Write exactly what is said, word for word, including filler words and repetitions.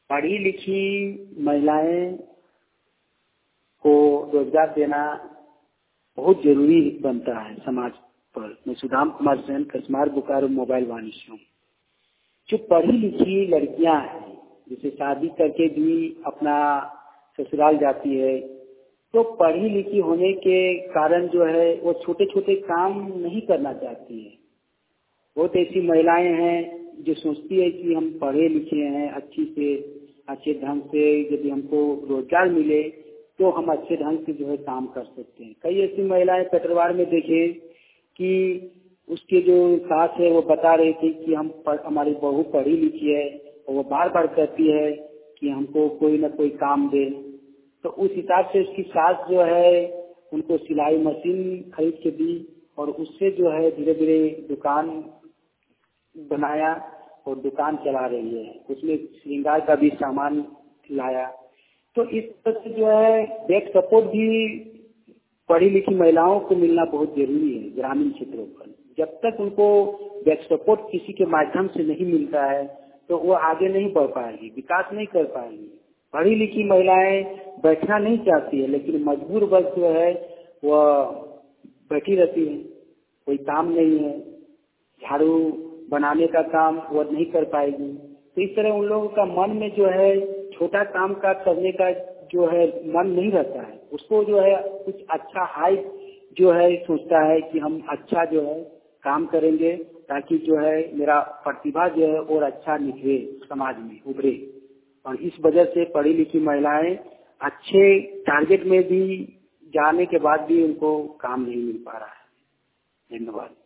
पढ़ी लिखी महिलाएं को रोजगार देना बहुत जरूरी बनता है समाज पर। मैं सुदाम कुमार सेन, कसमार बोकारो मोबाइल वाणिज्य। जो पढ़ी लिखी लड़कियां हैं, जिसे शादी करके भी अपना ससुराल जाती है, तो पढ़ी लिखी होने के कारण जो है वो छोटे छोटे काम नहीं करना चाहती है। बहुत ऐसी महिलाएं हैं जो सोचती है कि हम पढ़े लिखे हैं, अच्छी से अच्छे ढंग से यदि हमको रोजगार मिले तो हम अच्छे ढंग से जो है काम कर सकते हैं। कई ऐसी महिलाएं कटरवार में देखे कि उसके जो सास है वो बता रही थी कि हम हमारी बहू पढ़ी लिखी है, और वो बार बार कहती है कि हमको कोई न कोई काम दे। तो उस हिसाब से उसकी सास जो है उनको सिलाई मशीन खरीद के दी, और उससे जो है धीरे धीरे दुकान बनाया और दुकान चला रही है। उसमें श्रृंगार का भी सामान लाया। तो इस तरह से जो है बैक सपोर्ट भी पढ़ी लिखी महिलाओं को मिलना बहुत जरूरी है ग्रामीण क्षेत्रों पर। जब तक उनको बैक सपोर्ट किसी के माध्यम से नहीं मिलता है तो वो आगे नहीं बढ़ पाएगी, विकास नहीं कर पाएगी। पढ़ी लिखी महिलाएं बैठना नहीं चाहती है, लेकिन मजबूर वर्ग जो है वह बैठी रहती है, कोई काम नहीं है, झाड़ू बनाने का काम वो नहीं कर पाएगी। तो इस तरह उन लोगों का मन में जो है छोटा काम का करने का जो है मन नहीं रहता है। उसको जो है कुछ अच्छा हाई जो है सोचता है कि हम अच्छा जो है काम करेंगे ताकि जो है मेरा प्रतिभा जो है और अच्छा निखरे, समाज में उभरे। और इस वजह से पढ़ी लिखी महिलाएं अच्छे टारगेट में भी जाने के बाद भी उनको काम नहीं मिल पा रहा है। धन्यवाद।